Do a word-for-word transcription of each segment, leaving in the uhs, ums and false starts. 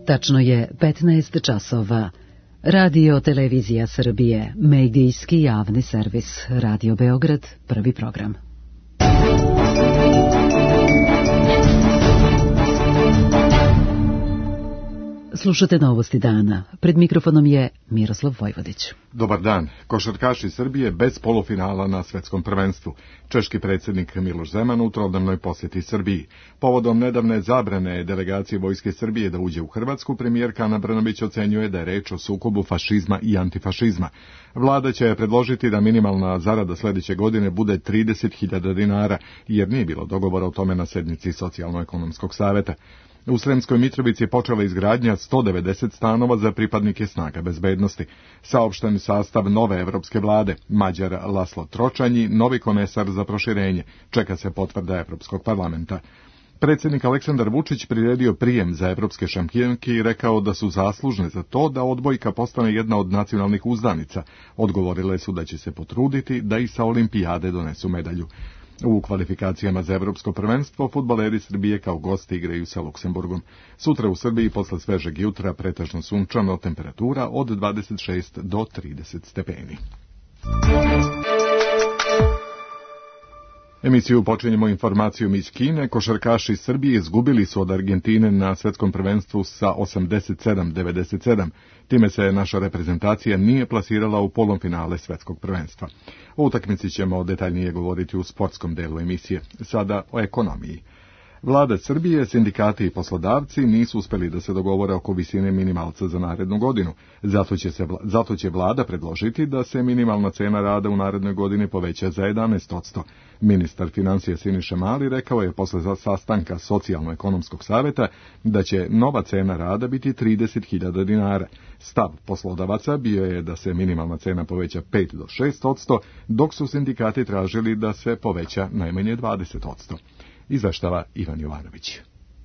Tačno je petnaest časova. Radio Televizija Srbije, medijski javni servis, Radio Beograd, prvi program. Slušate novosti dana. Pred mikrofonom je Miroslav Vojvodić. Dobar dan. Košarkaši Srbije bez polufinala na svetskom prvenstvu. Češki predsjednik Miloš Zeman u trodnevnoj posjeti Srbiji. Povodom nedavne zabrane delegacije Vojske Srbije da uđe u Hrvatsku, premijerka Ana Brnabić ocenjuje da je reč o sukobu fašizma i antifašizma. Vlada će predložiti da minimalna zarada sljedeće godine bude trideset hiljada dinara, jer nije bilo dogovora o tome na sednici Socijalno-ekonomskog saveta. U Sremskoj Mitrovici je počela izgradnja sto devedeset stanova za pripadnike snaga bezbednosti. Saopšten sastav nove evropske vlade, Mađar Laslo Tročanji, novi komesar za proširenje. Čeka se potvrda Evropskog parlamenta. Predsjednik Aleksandar Vučić priredio prijem za evropske šampionke i rekao da su zaslužne za to da odbojka postane jedna od nacionalnih uzdanica. Odgovorile su da će se potruditi da i sa olimpijade donesu medalju. U kvalifikacijama za evropsko prvenstvo fudbaleri Srbije kao gosti igraju sa Luksemburgom. Sutra u Srbiji posle svežeg jutra pretežno sunčano, temperatura od dvadeset šest do trideset stepeni. Emisiju počinjemo informacijom iz Kine. Košarkaši Srbije izgubili su od Argentine na svetskom prvenstvu sa osamdeset sedam devedeset sedam. Time se naša reprezentacija nije plasirala u polumfinale svetskog prvenstva. O utakmici ćemo detaljnije govoriti u sportskom delu emisije. Sada o ekonomiji. Vlada Srbije, sindikati i poslodavci nisu uspeli da se dogovore oko visine minimalca za narednu godinu. Zato će, se, zato će vlada predložiti da se minimalna cena rada u narednoj godini poveća za jedanaest posto. Ministar financija Siniša Mali rekao je posle sastanka Socijalno-ekonomskog saveta da će nova cena rada biti trideset hiljada dinara. Stav poslodavaca bio je da se minimalna cena poveća pet do šest posto, dok su sindikati tražili da se poveća najmanje dvadeset posto. Izveštava Ivan Jovanović.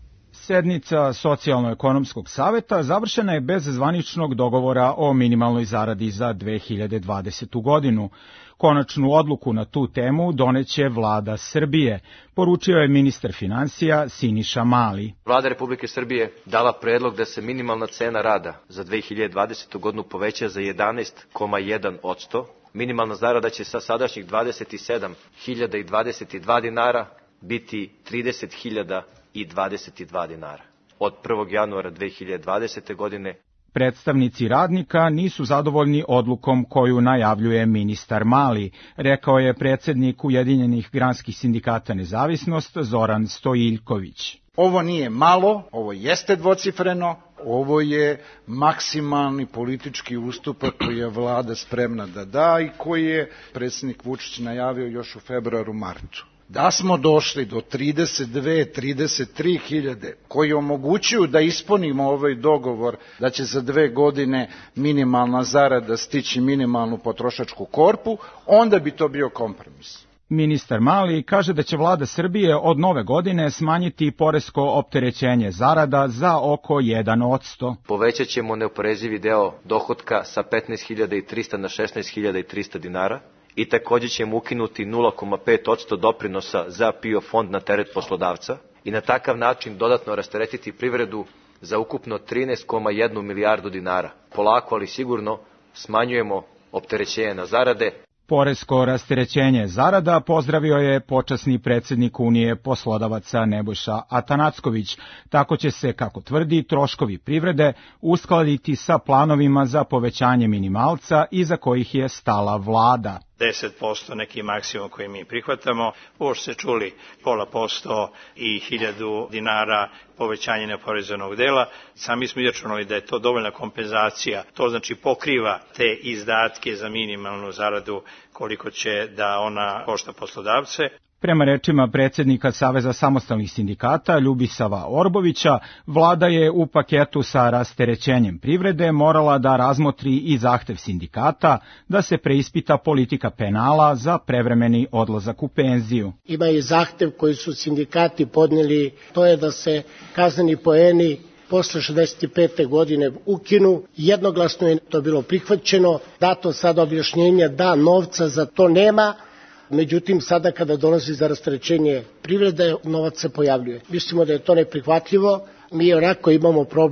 Sednica Socijalno-ekonomskog saveta završena je bez zvaničnog dogovora o minimalnoj zaradi za dve hiljade dvadesetu godinu. Konačnu odluku na tu temu doneće vlada Srbije, poručio je ministar financija Siniša Mali. Vlada Republike Srbije dala predlog da se minimalna cena rada za dve hiljade dvadesetu godinu poveća za jedanaest zarez jedan posto. Minimalna zarada će sa sadašnjih dvadeset sedam hiljada dvadeset dva dinara biti trideset hiljada dvadeset dva dinara od prvog januara dve hiljade dvadesete. godine. Predstavnici radnika nisu zadovoljni odlukom koju najavljuje ministar Mali, rekao je predsjednik Ujedinjenih granskih sindikata Nezavisnost Zoran Stojiljković. Ovo nije malo, ovo jeste dvocifreno, ovo je maksimalni politički ustupak koji je vlada spremna da da i koji je predsjednik Vučić najavio još u februaru martu. Da smo došli do trideset dve trideset tri hiljade koji omogućuju da ispunimo ovaj dogovor da će za dve godine minimalna zarada stići minimalnu potrošačku korpu, onda bi to bio kompromis. Ministar Mali kaže da će vlada Srbije od nove godine smanjiti poresko opterećenje zarada za oko jedan posto. Povećat ćemo neoporezivi deo dohotka sa petnaest hiljada trista na šesnaest hiljada trista dinara. I također ćemo ukinuti nula zarez pet posto doprinosa za P I O fond na teret poslodavca i na takav način dodatno rasteretiti privredu za ukupno trinaest zarez jedna milijardu dinara. Polako, ali sigurno smanjujemo opterećenje na zarade. Poresko rasterećenje zarada pozdravio je počasni predsjednik Unije poslodavaca Nebojša Atanacković. Tako će se, kako tvrdi, troškovi privrede uskladiti sa planovima za povećanje minimalca iza kojih je stala vlada. deset posto neki maksimum koji mi prihvatamo, ovo što se čuli pola posto i hiljadu dinara povećanje neoporezanog dela, sami smo izračunali da je to dovoljna kompenzacija, to znači pokriva te izdatke za minimalnu zaradu koliko će da ona košta poslodavce. Prema rečima predsjednika Saveza samostalnih sindikata Ljubisava Orbovića, vlada je u paketu sa rasterećenjem privrede morala da razmotri i zahtev sindikata da se preispita politika penala za prevremeni odlazak u penziju. Ima i zahtev koji su sindikati podneli, to je da se kazneni poeni posle šezdeset pete. godine ukinu. Jednoglasno je to bilo prihvaćeno, dato sada objašnjenje da novca za to nema. Međutim, sada kada dolazi za rasterećenje privrede, novac se pojavljuje. Mislimo da je to neprihvatljivo. Mi onako imamo problem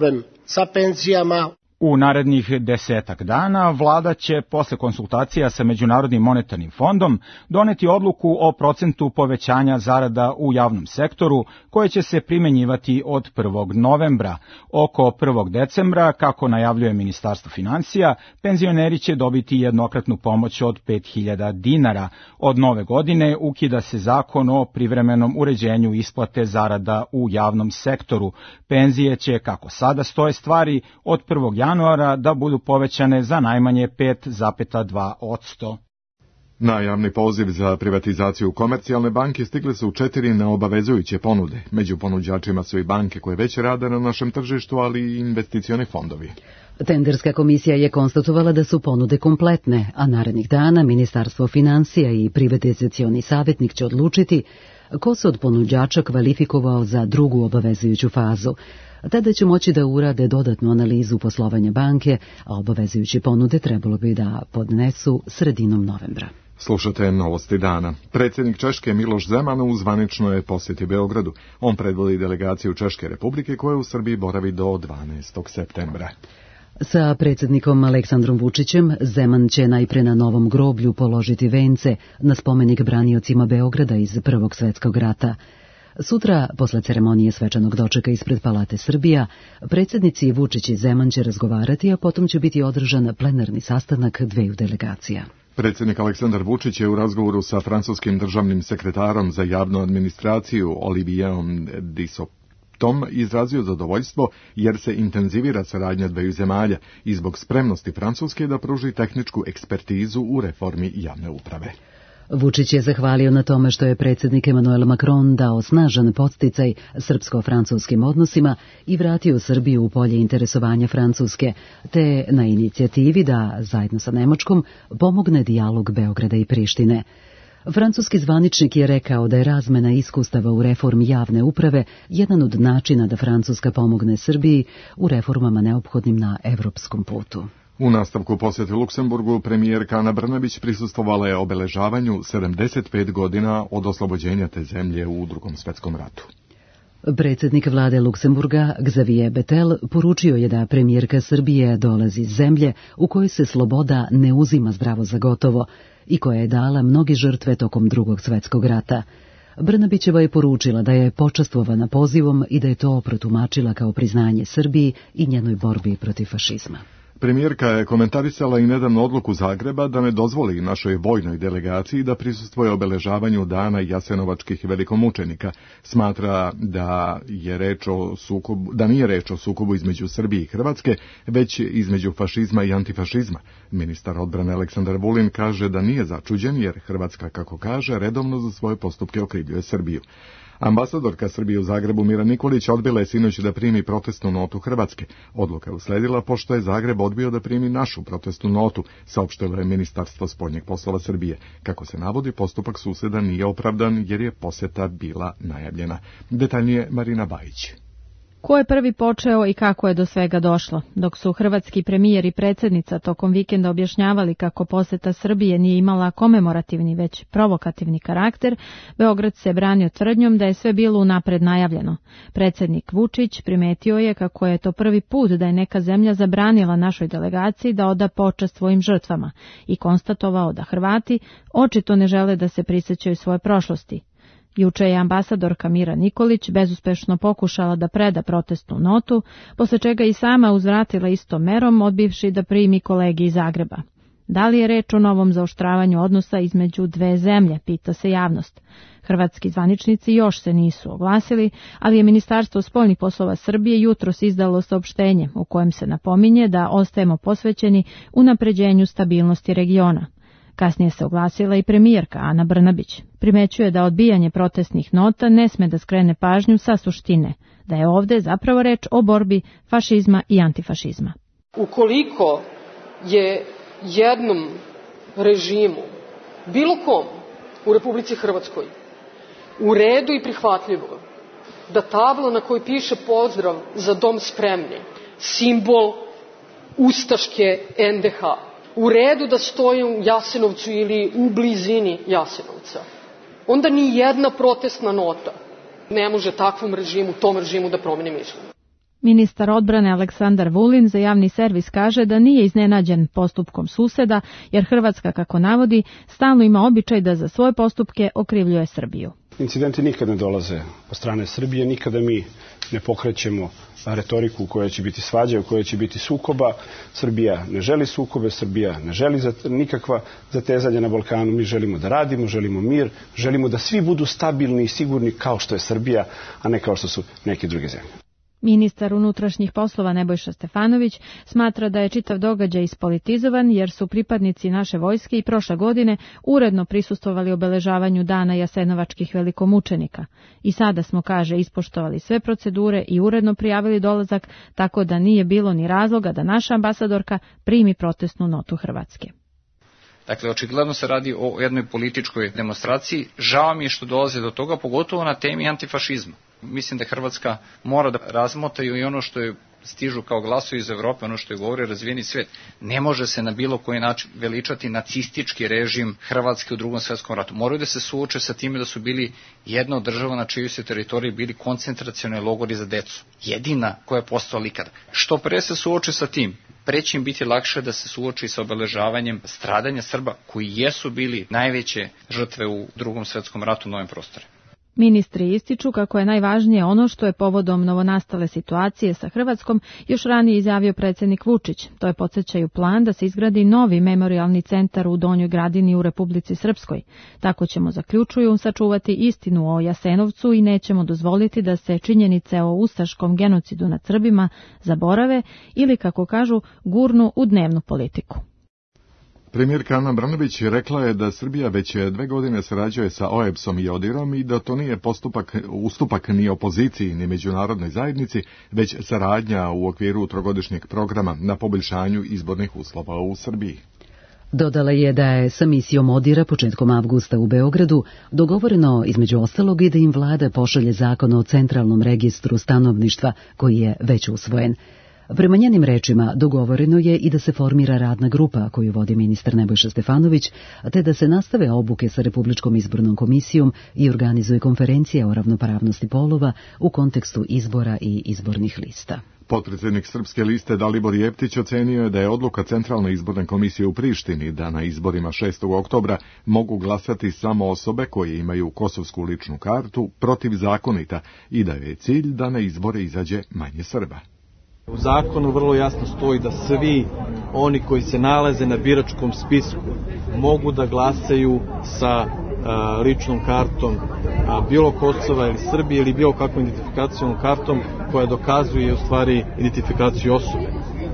sa penzijama. U narednih desetak dana vlada će posle konsultacija sa Međunarodnim monetarnim fondom doneti odluku o procentu povećanja zarada u javnom sektoru koje će se primenjivati od prvog novembra. Oko prvog decembra, kako najavljuje Ministarstvo finansija, penzioneri će dobiti jednokratnu pomoć od pet hiljada dinara. Od nove godine ukida se zakon o privremenom uređenju isplate zarada u javnom sektoru. Penzije će, kako sada stoje stvari, od prvog januara da budu povećane za najmanje pet zarez dva posto. Na javni poziv za privatizaciju Komercijalne banke stigle su četiri neobavezujuće ponude. Među ponuđačima su i banke koje već rade na našem tržištu, ali i investicioni fondovi. Tenderska komisija je konstatovala da su ponude kompletne, a narednih dana Ministarstvo finansija i privatizacioni savjetnik će odlučiti ko se od ponuđača kvalifikovao za drugu obavezujuću fazu. Tada će moći da urade dodatnu analizu poslovanja banke, a obavezujuće ponude trebalo bi da podnesu sredinom novembra. Slušate Novosti dana. Predsjednik Češke Miloš Zeman u zvaničnoj posjeti Beogradu. On predvodi delegaciju Češke Republike koja u Srbiji boravi do dvanaestog septembra. Sa predsjednikom Aleksandrom Vučićem Zeman će najpre na Novom groblju položiti vence na spomenik braniocima Beograda iz Prvog svjetskog rata. Sutra, posle ceremonije svečanog dočeka ispred Palate Srbija, predsjednici Vučić i Zeman će razgovarati, a potom će biti održan plenarni sastanak dveju delegacija. Predsjednik Aleksandar Vučić je u razgovoru sa francuskim državnim sekretarom za javnu administraciju Olivierom Dissoptom izrazio zadovoljstvo jer se intenzivira saradnja dveju zemalja i zbog spremnosti Francuske da pruži tehničku ekspertizu u reformi javne uprave. Vučić je zahvalio na tome što je predsjednik Emmanuel Macron dao snažan podsticaj srpsko-francuskim odnosima i vratio Srbiju u polje interesovanja Francuske, te na inicijativi da, zajedno sa Nemačkom, pomogne dijalog Beograda i Prištine. Francuski zvaničnik je rekao da je razmena iskustava u reformi javne uprave jedan od načina da Francuska pomogne Srbiji u reformama neophodnim na evropskom putu. U nastavku posjete Luksemburgu premijerka Ana Brnabić prisustvovala je obeležavanju sedamdeset pet godina od oslobođenja te zemlje u Drugom svjetskom ratu. Predsjednik vlade Luksemburga, Xavier Bettel, poručio je da premijerka Srbije dolazi iz zemlje u kojoj se sloboda ne uzima zdravo za gotovo i koja je dala mnoge žrtve tokom Drugog svjetskog rata. Brnabićeva je poručila da je počastvovana pozivom i da je to protumačila kao priznanje Srbiji i njenoj borbi protiv fašizma. Premijerka je komentarisala i nedavnu odluku Zagreba da ne dozvoli našoj vojnoj delegaciji da prisustvuje obeležavanju dana jasenovačkih velikomučenika. Smatra da je reč o sukobu, da nije reč o sukobu između Srbije i Hrvatske, već između fašizma i antifašizma. Ministar odbrane Aleksandar Vulin kaže da nije začuđen jer Hrvatska, kako kaže, redovno za svoje postupke okrivljuje Srbiju. Ambasadorka Srbije u Zagrebu Mira Nikolić odbila je sinoć da primi protestnu notu Hrvatske. Odluka je usledila pošto je Zagreb odbio da primi našu protestnu notu, saopštilo je Ministarstvo spoljnih poslova Srbije. Kako se navodi, postupak suseda nije opravdan jer je posjeta bila najavljena. Detaljnije Marina Bajić. Ko je prvi počeo i kako je do svega došlo? Dok su hrvatski premijer i predsjednica tokom vikenda objašnjavali kako posjeta Srbije nije imala komemorativni, već provokativni karakter, Beograd se branio tvrdnjom da je sve bilo unapred najavljeno. Predsjednik Vučić primetio je kako je to prvi put da je neka zemlja zabranila našoj delegaciji da oda počast svojim žrtvama i konstatovao da Hrvati očito ne žele da se prisjećaju svoje prošlosti. Juče je ambasadorka Mira Nikolić bezuspešno pokušala da preda protestnu notu, posle čega i sama uzvratila istom merom, odbivši da primi kolege iz Zagreba. Da li je reč o novom zaoštravanju odnosa između dve zemlje, pita se javnost. Hrvatski zvaničnici još se nisu oglasili, ali je Ministarstvo spoljnih poslova Srbije jutros izdalo saopštenje u kojem se napominje da ostajemo posvećeni unapređenju stabilnosti regiona. Kasnije se oglasila i premijerka Ana Brnabić. Primećuje da odbijanje protestnih nota ne sme da skrene pažnju sa suštine, da je ovde zapravo reč o borbi fašizma i antifašizma. Ukoliko je jednom režimu, bilo kom u Republici Hrvatskoj, u redu i prihvatljivo da tabla na kojoj piše pozdrav za dom spremni, simbol ustaške en de ha, u redu da stoje u Jasenovcu ili u blizini Jasenovca, onda ni jedna protestna nota ne može takvom režimu, tom režimu da promeni mišljenje. Ministar odbrane Aleksandar Vulin za javni servis kaže da nije iznenađen postupkom suseda, jer Hrvatska, kako navodi, stalno ima običaj da za svoje postupke okrivljuje Srbiju. Incidenti nikad ne dolaze od strane Srbije, nikada mi ne pokrećemo retoriku u kojoj će biti svađa, u kojoj će biti sukoba. Srbija ne želi sukobe, Srbija ne želi nikakva zatezanja na Balkanu. Mi želimo da radimo, želimo mir, želimo da svi budu stabilni i sigurni kao što je Srbija, a ne kao što su neke druge zemlje. Ministar unutrašnjih poslova Nebojša Stefanović smatra da je čitav događaj ispolitizovan, jer su pripadnici naše vojske i prošle godine uredno prisustvovali obeležavanju dana jasenovačkih velikomučenika. I sada smo, kaže, ispoštovali sve procedure i uredno prijavili dolazak, tako da nije bilo ni razloga da naša ambasadorka primi protestnu notu Hrvatske. Dakle, očigledno se radi o jednoj političkoj demonstraciji. Žao mi je što dolaze do toga, pogotovo na temi antifašizma. Mislim da Hrvatska mora da razmotraju i ono što je stižu kao glasovi iz Evrope, ono što je govori razvijeni svet. Ne može se na bilo koji način veličati nacistički režim Hrvatske u Drugom svetskom ratu. Moraju da se suoče sa time da su bili jedna od država na čijoj se teritoriji bili koncentracioni logori za decu. Jedina koja je postojala ikada. Što pre se suoče sa tim, pre će im biti lakše da se suoči sa obeležavanjem stradanja Srba, koji jesu bili najveće žrtve u Drugom svetskom ratu na ovim prostorima. Ministri ističu kako je najvažnije ono što je povodom novonastale situacije sa Hrvatskom još ranije izjavio predsjednik Vučić. To je, podsjećaju, plan da se izgradi novi memorijalni centar u Donjoj Gradini u Republici Srpskoj. Tako ćemo, zaključuju, sačuvati istinu o Jasenovcu i nećemo dozvoliti da se činjenice o ustaškom genocidu nad Srbima zaborave ili, kako kažu, gurnu u dnevnu politiku. Premijerka Ana Brnabić rekla je da Srbija već dve godine sarađuje sa O E B S-om i ODIR-om i da to nije postupak, ustupak ni opoziciji ni međunarodnoj zajednici, već saradnja u okviru trogodišnjeg programa na poboljšanju izbornih uslova u Srbiji. Dodala je da je sa misijom ODIR-a početkom avgusta u Beogradu dogovoreno između ostalog i da im vlada pošalje zakon o centralnom registru stanovništva koji je već usvojen. Prema njenim rečima, dogovoreno je i da se formira radna grupa koju vodi ministar Nebojša Stefanović, te da se nastave obuke sa Republičkom izbornom komisijom i organizuje konferencija o ravnopravnosti polova u kontekstu izbora i izbornih lista. Potpredsjednik Srpske liste Dalibor Jeftić ocenio je da je odluka Centralne izborne komisije u Prištini da na izborima šestog oktobra mogu glasati samo osobe koje imaju kosovsku ličnu kartu protivzakonita i da je cilj da na izbore izađe manje Srba. U zakonu vrlo jasno stoji da svi oni koji se nalaze na biračkom spisku mogu da glasaju sa a, ličnom kartom a, bilo Kosova ili Srbije ili bilo kakvom identifikacijom kartom koja dokazuje u stvari identifikaciju osobe.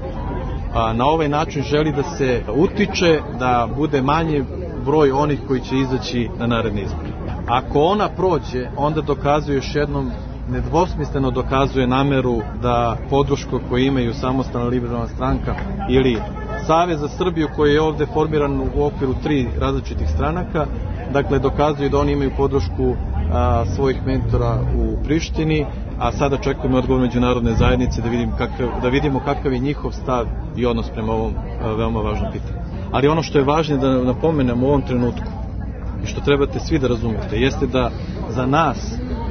A, na ovaj način želi da se utiče da bude manje broj onih koji će izaći na naredne izbore. Ako ona prođe, onda dokazuje još jednom, nedvosmisleno dokazuje nameru da podršku koju imaju Samostalna liberalna stranka ili Savez za Srbiju koji je ovde formiran u okviru tri različitih stranaka, dakle dokazuje da oni imaju podršku a, svojih mentora u Prištini, a sada čekujemo odgovor međunarodne zajednice da, vidim kakav, da vidimo kakav je njihov stav i odnos prema ovom a, veoma važnom pitanju. Ali ono što je važno da napomenemo u ovom trenutku i što trebate svi da razumete jeste da za nas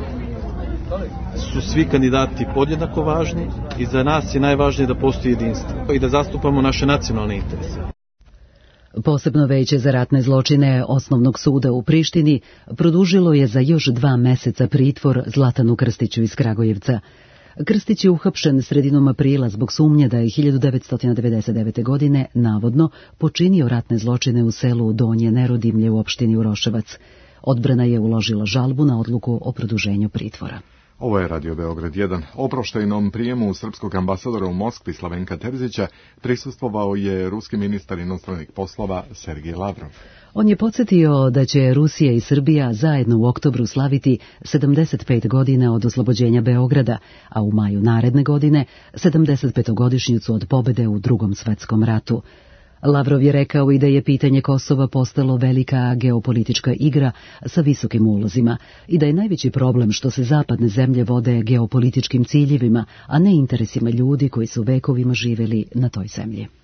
su svi kandidati podjednako važni i za nas je najvažnije da postoji jedinstvo i da zastupamo naše nacionalne interese. Posebno veće za ratne zločine Osnovnog suda u Prištini produžilo je za još dva meseca pritvor Zlatanu Krstiću iz Kragujevca. Krstić je uhapšen sredinom aprila zbog sumnje da je hiljadu devetsto devedeset devete. godine navodno počinio ratne zločine u selu Donje Nerodimlje u opštini Uroševac. Odbrana je uložila žalbu na odluku o produženju pritvora. Ovo je Radio Beograd jedan. Oproštajnom prijemu srpskog ambasadora u Moskvi Slavenka Terzića prisustvovao je ruski ministar inostranih poslova Sergej Lavrov. On je podsjetio da će Rusija i Srbija zajedno u oktobru slaviti sedamdeset pet godina od oslobođenja Beograda, a u maju naredne godine sedamdeset petogodišnjicu od pobede u Drugom svetskom ratu. Lavrov je rekao i da je pitanje Kosova postalo velika geopolitička igra sa visokim ulozima i da je najveći problem što se zapadne zemlje vode geopolitičkim ciljevima, a ne interesima ljudi koji su vekovima živjeli na toj zemlji.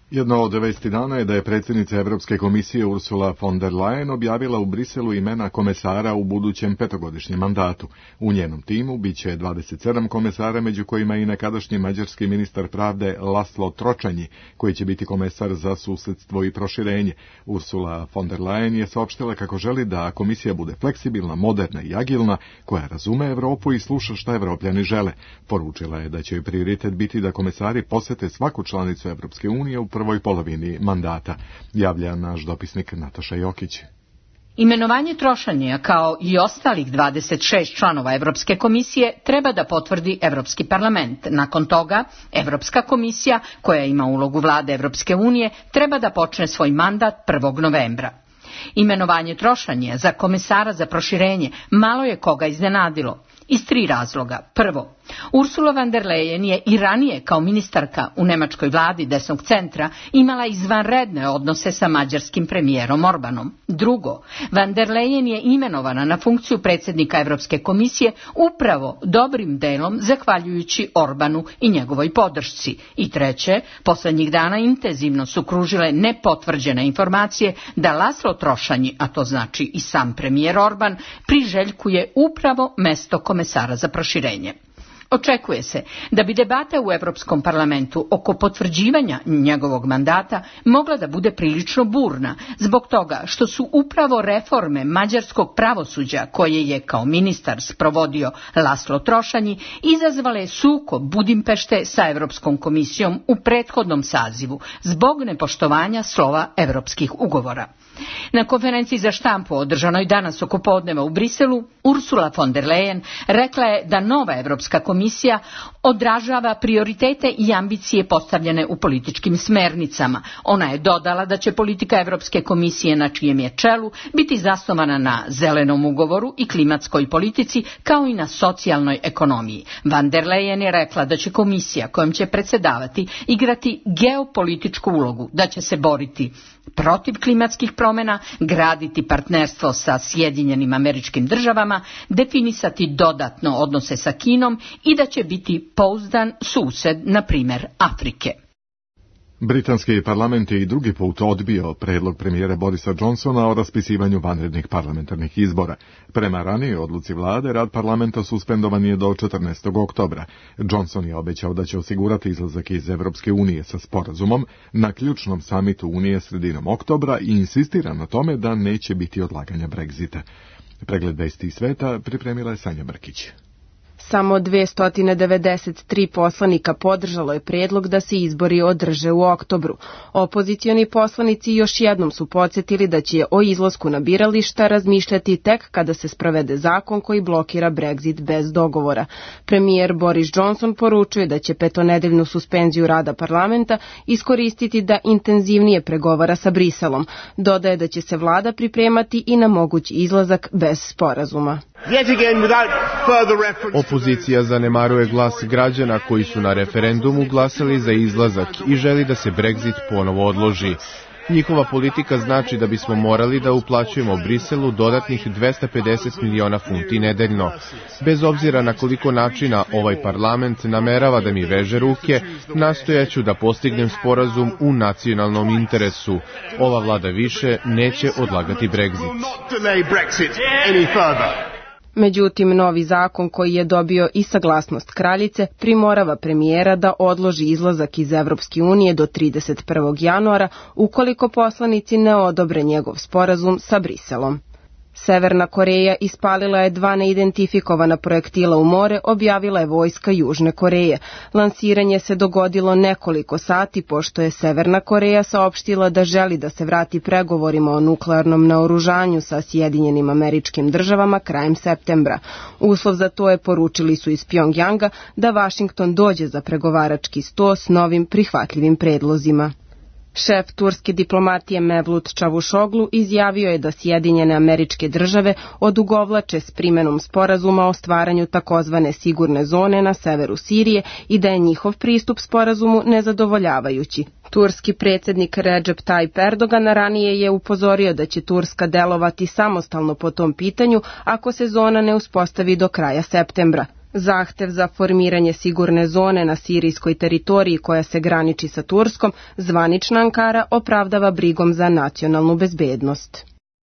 Jedno od vesti dana je da je predsjednica Evropske komisije Ursula von der Leyen objavila u Briselu imena komesara u budućem petogodišnjem mandatu. U njenom timu biće dvadeset sedam komesara, među kojima i nekadašnji mađarski ministar pravde Laszlo Tročanji, koji će biti komesar za susedstvo i proširenje. Ursula von der Leyen je saopštila kako želi da komisija bude fleksibilna, moderna i agilna, koja razume Evropu i sluša šta Evropljani žele. Poručila je da će joj prioritet biti da komesari posete svaku članicu Evropske unije u prvoj polovini mandata, javlja naš dopisnik Nataša Jokić. Imenovanje Trošanija kao i ostalih dvadeset šest članova Evropske komisije treba da potvrdi Evropski parlament. Nakon toga, Evropska komisija, koja ima ulogu vlade Evropske unije, treba da počne svoj mandat prvog novembra. Imenovanje Trošanija za komesara za proširenje malo je koga iznenadilo. Iz tri razloga. Prvo, Ursula von der Leyen je i ranije kao ministarka u nemačkoj vladi desnog centra imala izvanredne odnose sa mađarskim premijerom Orbanom. Drugo, von der Leyen je imenovana na funkciju predsjednika Evropske komisije upravo dobrim delom zahvaljujući Orbanu i njegovoj podršci. I treće, poslednjih dana intenzivno su kružile nepotvrđene informacije da Laszlo Trošanji, a to znači i sam premijer Orban, priželjkuje upravo mesto komesara za proširenje. Očekuje se da bi debata u Evropskom parlamentu oko potvrđivanja njegovog mandata mogla da bude prilično burna, zbog toga što su upravo reforme mađarskog pravosuđa, koje je kao ministar sprovodio Laszlo Trošanji, izazvale sukob Budimpešte sa Evropskom komisijom u prethodnom sazivu zbog nepoštovanja slova evropskih ugovora. Na konferenciji za štampu održanoj danas oko podneva u Briselu, Ursula von der Leyen rekla je da nova Evropska komisija odražava prioritete i ambicije postavljene u političkim smernicama. Ona je dodala da će politika Evropske komisije, na čijem je čelu, biti zasnovana na zelenom ugovoru i klimatskoj politici, kao i na socijalnoj ekonomiji. Von der Leyen je rekla da će komisija kojom će predsjedavati igrati geopolitičku ulogu, da će se boriti protiv klimatskih promjena, graditi partnerstvo sa Sjedinjenim Američkim Državama, definisati dodatno odnose sa Kinom i da će biti pouzdan sused, na primjer, Afrike. Britanski parlament je i drugi put odbio predlog premijera Borisa Johnsona o raspisivanju vanrednih parlamentarnih izbora. Prema ranijoj odluci vlade, rad parlamenta suspendovan je do četrnaestog oktobra. Johnson je obećao da će osigurati izlazak iz Evropske unije sa sporazumom na ključnom samitu Unije sredinom oktobra i insistira na tome da neće biti odlaganja Brexita. Pregled vesti iz sveta pripremila je Sanja Brkić. Samo dvesta devedeset tri poslanika podržalo je predlog da se izbori održe u oktobru. Opozicioni poslanici još jednom su podsjetili da će o izlasku na birališta razmišljati tek kada se sprovede zakon koji blokira Brexit bez dogovora. Premijer Boris Johnson poručuje da će petonedeljnu suspenziju rada parlamenta iskoristiti da intenzivnije pregovara sa Briselom. Dodaje da će se vlada pripremati i na mogući izlazak bez sporazuma. Opozicija zanemaruje glas građana koji su na referendumu glasali za izlazak i želi da se Brexit ponovo odloži. Njihova politika znači da bismo morali da uplaćujemo Briselu dodatnih dvesta pedeset miliona funti nedeljno. Bez obzira na koliko načina ovaj parlament namerava da mi veže ruke, nastojaću da postignem sporazum u nacionalnom interesu. Ova vlada više neće odlagati Brexit. Međutim, novi zakon koji je dobio i saglasnost kraljice primorava premijera da odloži izlazak iz Evropske unije do trideset prvog januara ukoliko poslanici ne odobre njegov sporazum sa Briselom. Severna Koreja ispalila je dva neidentifikovana projektila u more, objavila je vojska Južne Koreje. Lansiranje se dogodilo nekoliko sati pošto je Severna Koreja saopštila da želi da se vrati pregovorima o nuklearnom naoružanju sa Sjedinjenim Američkim Državama krajem septembra. Uslov za to je, poručili su iz Pjongjanga, da Vašington dođe za pregovarački sto s novim prihvatljivim predlozima. Šef turske diplomatije Mevlut Čavušoglu izjavio je da Sjedinjene Američke Države odugovlače s primenom sporazuma o stvaranju takozvane sigurne zone na severu Sirije i da je njihov pristup sporazumu nezadovoljavajući. Turski predsjednik Recep Tayyip Erdogan ranije je upozorio da će Turska delovati samostalno po tom pitanju ako se zona ne uspostavi do kraja septembra. Zahtev za formiranje sigurne zone na sirijskoj teritoriji koja se graniči sa Turskom, zvanična Ankara opravdava brigom za nacionalnu bezbednost.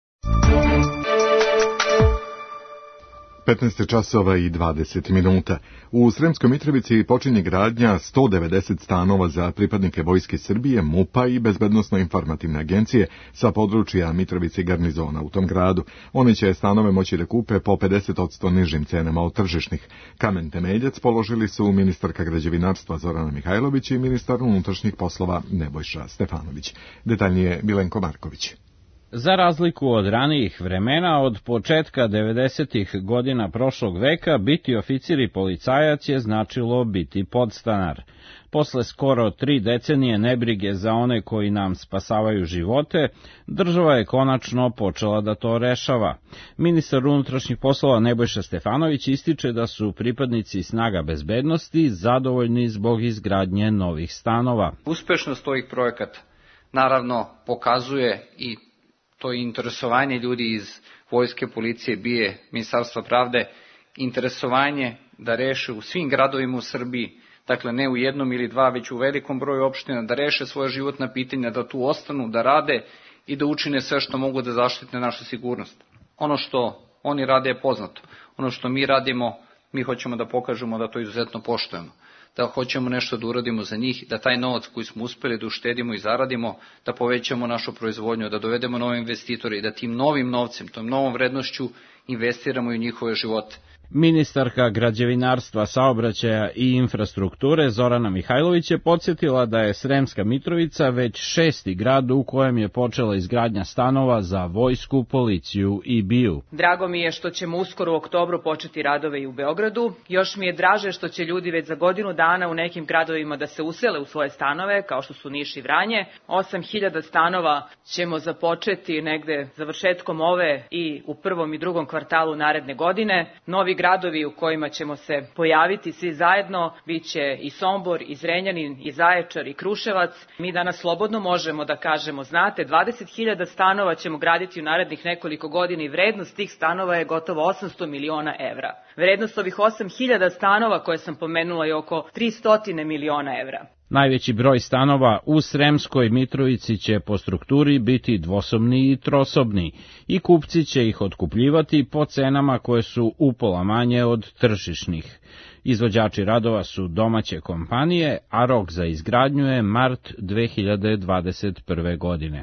petnaest časova i dvadeset minuta. U Sremskoj Mitrovici počinje gradnja sto devedeset stanova za pripadnike Vojske Srbije, MUP-a i Bezbednosno-informativne agencije sa područja Mitrovice i garnizona u tom gradu. Oni će stanove moći da kupe po pedeset posto nižim cenama od tržišnih. Kamen temeljac položili su ministarka građevinarstva Zorana Mihajlović i ministar unutrašnjih poslova Nebojša Stefanović. Detaljnije Milenko Marković. Za razliku od ranijih vremena, od početka devedesetih godina prošlog veka, biti oficir i policajac je značilo biti podstanar. Posle skoro tri decenije nebrige za one koji nam spasavaju živote, država je konačno počela da to rešava. Ministar unutrašnjih poslova Nebojša Stefanović ističe da su pripadnici snaga bezbednosti zadovoljni zbog izgradnje novih stanova. Uspešnost ovih projekata naravno pokazuje i to je interesovanje ljudi iz vojske, policije, B I A, Ministarstva pravde, interesovanje da reše u svim gradovima u Srbiji, dakle ne u jednom ili dva, već u velikom broju opština, da reše svoje životna pitanja, da tu ostanu, da rade i da učine sve što mogu da zaštite našu sigurnost. Ono što oni rade je poznato. Ono što mi radimo, mi hoćemo da pokažemo da to izuzetno poštujemo, da hoćemo nešto da uradimo za njih, da taj novac koji smo uspeli da uštedimo i zaradimo, da povećamo našu proizvodnju, da dovedemo nove investitore i da tim novim novcem, tom novom vrednošću investiramo i u njihove živote. Ministarka građevinarstva, saobraćaja i infrastrukture Zorana Mihajlović je podsjetila da je Sremska Mitrovica već šesti grad u kojem je počela izgradnja stanova za vojsku, policiju i B I A. Drago mi je što ćemo uskoro u oktobru početi radove i u Beogradu. Još mi je draže što će ljudi već za godinu dana u nekim gradovima da se usele u svoje stanove, kao što su Niš i Vranje. osam hiljada stanova ćemo započeti negde završetkom ove i u prvom i drugom kvartalu naredne godine. Novi gradovi u kojima ćemo se pojaviti svi zajedno biće i Sombor, i Zrenjanin, i Zaječar, i Kruševac. Mi danas slobodno možemo da kažemo, znate, dvadeset hiljada stanova ćemo graditi u narednih nekoliko godina i vrednost tih stanova je gotovo osamsto miliona evra. Vrednost ovih osam hiljada stanova koje sam pomenula je oko tristo miliona evra. Najveći broj stanova u Sremskoj Mitrovici će po strukturi biti dvosobni i trosobni i kupci će ih otkupljivati po cenama koje su upola manje od tržišnih. Izvođači radova su domaće kompanije, a rok za izgradnju je mart dve hiljade dvadeset prve. godine.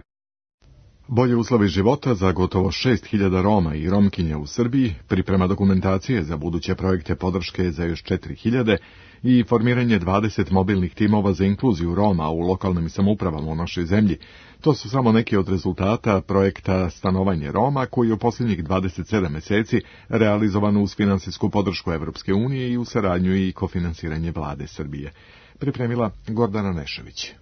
Bolje uslovi života za gotovo šest hiljada Roma i Romkinja u Srbiji, priprema dokumentacije za buduće projekte podrške za još četiri hiljade i formiranje dvadeset mobilnih timova za inkluziju Roma u lokalnim samoupravama u našoj zemlji. To su samo neki od rezultata projekta Stanovanje Roma, koji je u posljednjih dvadeset sedam meseci realizovan uz finansijsku podršku Evropske unije i u saradnju i kofinansiranje vlade Srbije. Pripremila Gordana Nešević.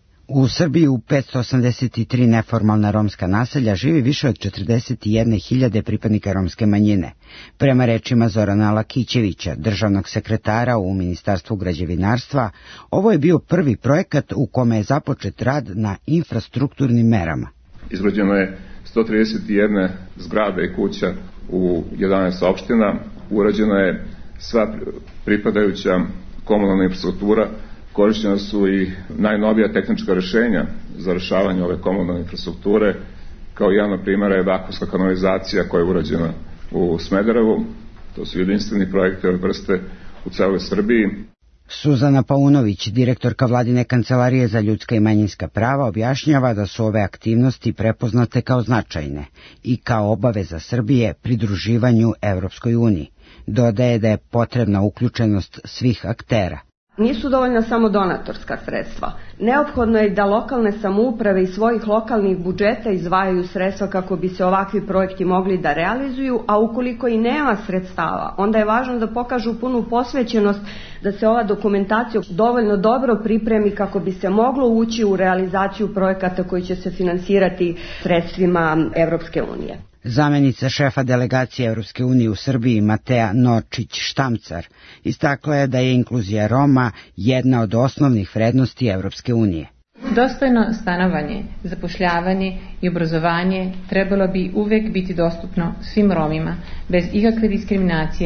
U Srbiji u petsto osamdeset tri neformalna romska naselja živi više od četrdeset jedne hiljade pripadnika romske manjine. Prema rečima Zorana Lakićevića, državnog sekretara u Ministarstvu građevinarstva, ovo je bio prvi projekat u kome je započet rad na infrastrukturnim merama. Izgrađeno je sto trideset jedna zgrada i kuća u jedanaest opština, urađena je sva pripadajuća komunalna infrastruktura, korišćena su i najnovija tehnička rešenja za rešavanje ove komunalne infrastrukture, kao jedan od primjera je vakuumska kanalizacija koja je urađena u Smederevu. To su jedinstveni projekti ove vrste u celoj Srbiji. Suzana Paunović, direktorka Vladine kancelarije za ljudska i manjinska prava, objašnjava da su ove aktivnosti prepoznate kao značajne i kao obaveza Srbije pridruživanju Evropskoj uniji. Dodaje da je potrebna uključenost svih aktera. Nisu dovoljna samo donatorska sredstva. Neophodno je da lokalne samouprave iz svojih lokalnih budžeta izdvajaju sredstva kako bi se ovakvi projekti mogli da realizuju, a ukoliko i nema sredstava, onda je važno da pokažu punu posvećenost da se ova dokumentacija dovoljno dobro pripremi kako bi se moglo ući u realizaciju projekata koji će se finansirati sredstvima Evropske unije. Zamenica šefa delegacije Evropske unije u Srbiji Matea Norčić-Štamcar istakla je da je inkluzija Roma jedna od osnovnih vrednosti Evropske unije. Dostojno stanovanje, zapošljavanje i obrazovanje trebalo bi uvek biti dostupno svim Romima, bez ikakve diskriminacije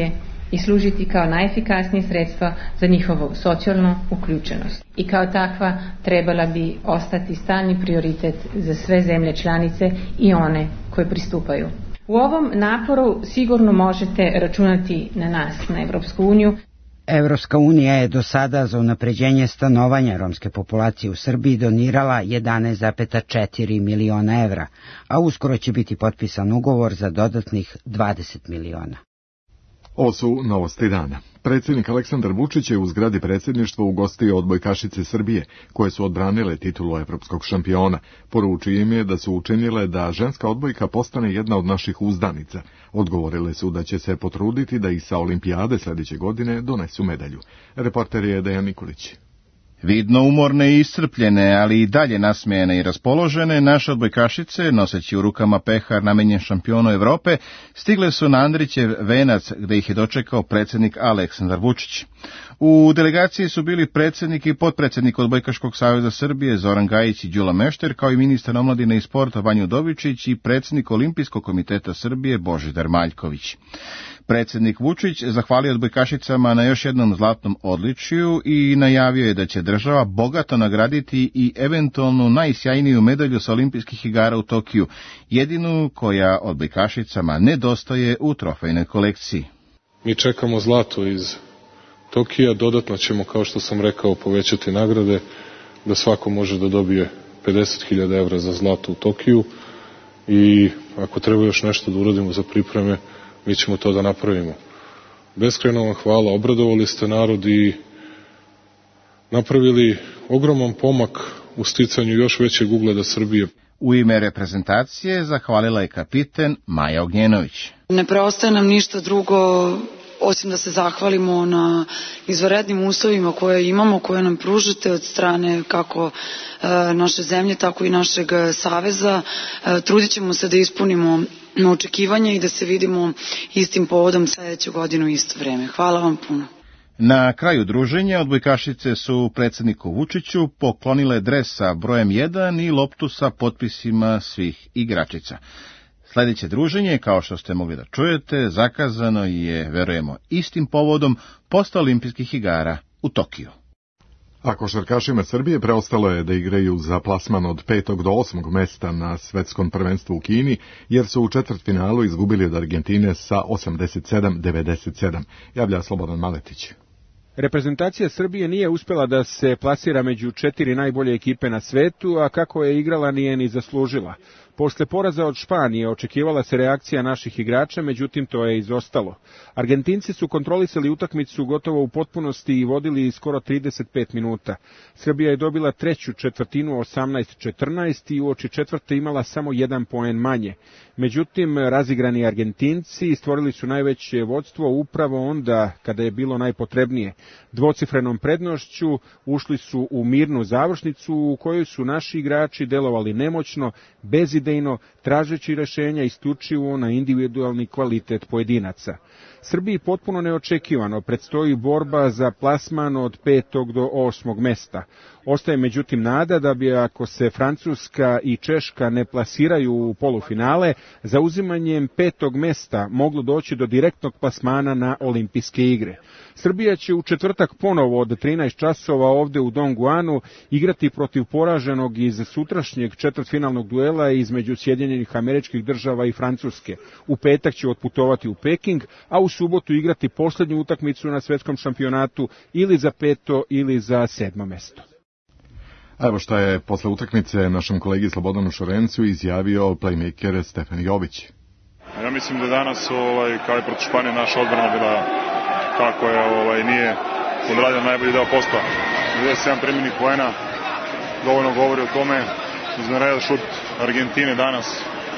i služiti kao najefikasnije sredstva za njihovu socijalnu uključenost. I kao takva trebala bi ostati stalni prioritet za sve zemlje članice i one koje pristupaju. U ovom naporu sigurno možete računati na nas, na Evropsku uniju. Evropska unija je do sada za unapređenje stanovanja romske populacije u Srbiji donirala jedanaest zarez četiri miliona evra, a uskoro će biti potpisan ugovor za dodatnih dvadeset miliona. Ovo su novosti dana. Predsjednik Aleksandar Vučić je u zgradi predsjedništva ugostio odbojkašice Srbije, koje su odbranile titulu evropskog šampiona. Poručio im je da su učinile da ženska odbojka postane jedna od naših uzdanica. Odgovorile su da će se potruditi da i sa olimpijade sljedeće godine donesu medalju. Reporter je Dejan Nikolić. Vidno umorne i iscrpljene, ali i dalje nasmijene i raspoložene, naše odbojkašice, noseći u rukama pehar namenjen šampionu Evrope, stigle su na Andrićev venac, gde ih je dočekao predsjednik Aleksandar Vučić. U delegaciji su bili predsjednik i potpredsjednik Odbojkaškog saveza Srbije Zoran Gajić i Đula Mešter, kao i ministar omladine i sporta Vanja Udovičić i predsjednik Olimpijskog komiteta Srbije Božidar Maljković. Predsjednik Vučić zahvalio odbojkašicama na još jednom zlatnom odličju i najavio je da će država bogato nagraditi i eventualno najsjajniju medalju sa olimpijskih igara u Tokiju, jedinu koja odbojkašicama nedostaje u trofejnoj kolekciji. Mi čekamo zlato iz Tokija, dodatno ćemo, kao što sam rekao, povećati nagrade, da svako može da dobije pedeset hiljada evra za zlato u Tokiju i ako treba još nešto da uradimo za pripreme, mi ćemo to da napravimo. Beskrajno vam hvala, obradovali ste narod i napravili ogroman pomak u sticanju još većeg ugleda Srbije. U ime reprezentacije zahvalila je kapiten Maja Ognjenović. Ne preostaje nam ništa drugo osim da se zahvalimo na izvanrednim uslovima koje imamo, koje nam pružate od strane kako e, naše zemlje, tako i našeg saveza. E, trudit ćemo se da ispunimo očekivanja i da se vidimo istim povodom sljedeću godinu u isto vreme. Hvala vam puno. Na kraju druženja odbojkašice su predsjedniku Vučiću poklonile dres sa brojem jedan i loptu sa potpisima svih igračica. Sljedeće druženje, kao što ste mogli da čujete, zakazano je, verujemo, istim povodom posle olimpijskih igara u Tokiju. A košarkašima Srbije preostalo je da igraju za plasman od petog do osmog mesta na svetskom prvenstvu u Kini, jer su u četvrtfinalu izgubili od Argentine sa osamdeset sedam devedeset sedam, javlja Slobodan Maletić. Reprezentacija Srbije nije uspjela da se plasira među četiri najbolje ekipe na svetu, a kako je igrala nije ni zaslužila. Posle poraza od Španije očekivala se reakcija naših igrača, međutim to je izostalo. Argentinci su kontrolisali utakmicu gotovo u potpunosti i vodili skoro trideset pet minuta. Srbija je dobila treću četvrtinu osamnaest četrnaest i uoči četvrte imala samo jedan poen manje. Međutim, razigrani Argentinci stvorili su najveće vodstvo upravo onda kada je bilo najpotrebnije. Dvocifrenom prednošću ušli su u mirnu završnicu u kojoj su naši igrači delovali nemoćno, bezidejno, tražeći rešenja isključivo na individualni kvalitet pojedinaca. Srbiji potpuno neočekivano predstoji borba za plasman od petog do osmog mesta. Ostaje međutim nada da bi, ako se Francuska i Češka ne plasiraju u polufinale, za uzimanjem petog mesta moglo doći do direktnog plasmana na olimpijske igre. Srbija će u četvrtak ponovo od trinaest časova ovde u Dongguanu igrati protiv poraženog iz sutrašnjeg četvrtfinalnog duela između Sjedinjenih Američkih Država i Francuske. U petak će otputovati u Peking, a u subotu igrati posljednju utakmicu na svetskom šampionatu ili za peto ili za sedmo mesto. Evo šta je posle utakmice našem kolegi Slobodanu Šorencu izjavio playmaker Stefan Jović. Ja mislim da danas, ovaj, kao i protiv Španije, naša odbrana bila kako je, ovaj, nije odradila najbolji deo posla. devedeset sedam primljenih poena dovoljno govori o tome. Izvanredan šut Argentine danas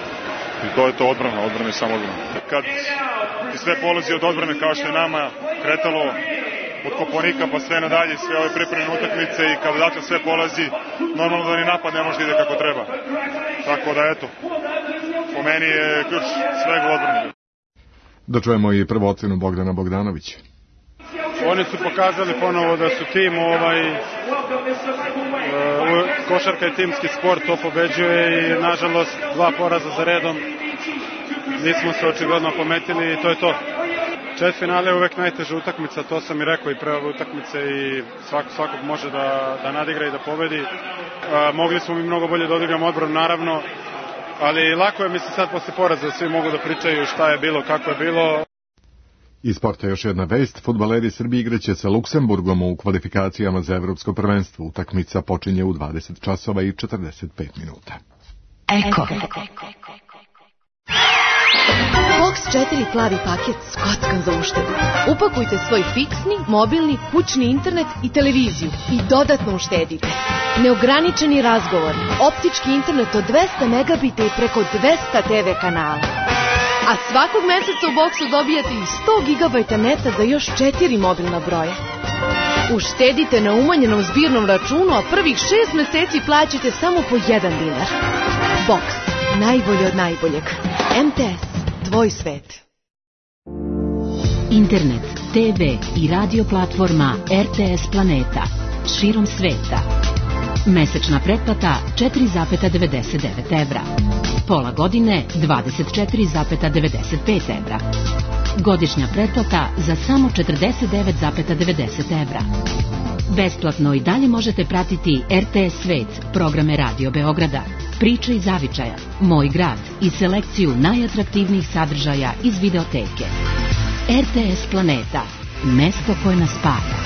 i to je to odbrana, odbrana je samo odbrana. Kad ti sve polazi od odbrane kao što je nama kretalo od Kopaonika pa sve nadalje, sve ove pripremne utakmice i kad odatle sve polazi, normalno da ni napad ne može da ide kako treba. Tako da eto, po meni je ključ svega u odbrani. Da čujemo i prvu ocenu Bogdana Bogdanovića. Oni su pokazali ponovo da su tim, ovaj, uh, košarka je timski sport, to pobeđuje i nažalost dva poraza za redom. Nismo se očigledno pometili i to je to. Četvrtfinale je uvek najteža utakmica, to sam i rekao i pre ove utakmice i svako, svakog može da, da nadigra i da pobedi. A, mogli smo mi mnogo bolje da odigramo odbranu, naravno, ali lako je, mislim, sad posle poraza svi mogu da pričaju šta je bilo, kako je bilo. Iz sporta još jedna vest. Fudbaleri Srbije igraće sa Luksemburgom u kvalifikacijama za evropsko prvenstvo. Utakmica počinje u dvadeset časova i četrdeset pet minuta. Eko. Box četiri plavi paket s kockom za uštedu. Upakujte svoj fiksni, mobilni, kućni internet i televiziju i dodatno uštedite. Neograničeni razgovor, optički internet od dvesta megabita i preko dvesta te ve kanala. A svakog meseca u Boxu dobijate i sto gigabajta neta za još četiri mobilna broja. Uštedite na umanjenom zbirnom računu, a prvih šest meseci plaćate samo po jedan dinar. Box, najbolje od najboljeg. em te es, tvoj svet. Internet, te ve i radio platforma er te es Planeta. Širom sveta. Mesečna pretplata četiri zarez devedeset devet evra. Pola godine dvadeset četiri zarez devedeset pet evra. Godišnja pretplata za samo četrdeset devet zarez devedeset evra. Besplatno i dalje možete pratiti er te es Svet, programe Radio Beograda, Priče iz Zavičaja, Moj grad i selekciju najatraktivnijih sadržaja iz videoteke. er te es Planeta, mesto koje nas spaja.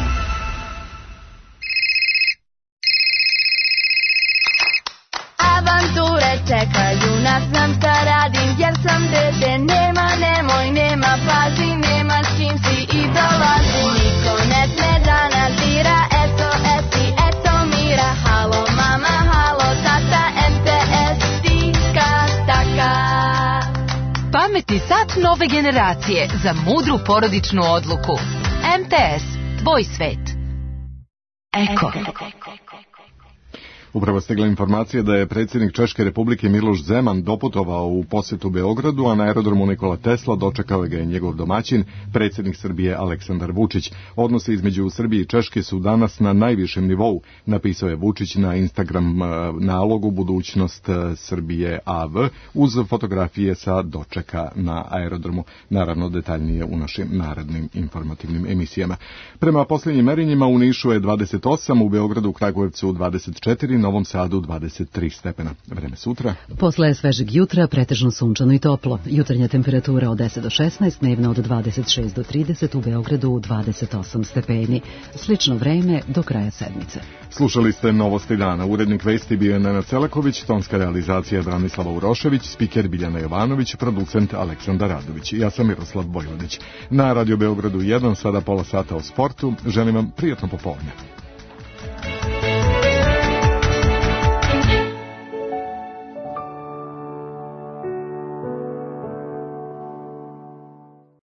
Avanture čekaju nas, znam šta radim jer sam dete. Nema, nemoj, nema, pazi, nema s čim si i dolazi. Niko ne sme da nadzira, eto, esi, eto mira. Halo mama, halo tata, em te es tika taka. Pametni sat nove generacije za mudru porodičnu odluku. em te es, tvoj svet. Eko. Upravo stigla informacija da je predsjednik Češke Republike Miloš Zeman doputovao u posjetu Beogradu, a na aerodromu Nikola Tesla dočekao ga je njegov domaćin, predsjednik Srbije Aleksandar Vučić. Odnosi između Srbije i Češke su danas na najvišem nivou, napisao je Vučić na Instagram nalogu Budućnost Srbije a ve uz fotografije sa dočeka na aerodromu. Naravno, detaljnije u našim narednim informativnim emisijama. Prema posljednjim merenjima u Nišu je dvadeset osam, u Beogradu, Kragujevcu dvadeset četiri, Novom Sadu dvadeset tri stepena. Vreme sutra. Posle svežeg jutra pretežno sunčano i toplo. Jutarnja temperatura od deset do šesnaest, dnevna od dvadeset šest do trideset, u Beogradu dvadeset osam stepeni. Slično vreme do kraja sedmice. Slušali ste Novosti dana. Urednik vesti bio je Nenad Celaković, tonska realizacija Branislava Urošević, spiker Biljana Jovanović, producent Aleksandar Radović. Ja sam Miroslav Bojvodić. Na Radio Beogradu jedan, sada pola sata o sportu. Želim vam prijatno popodne.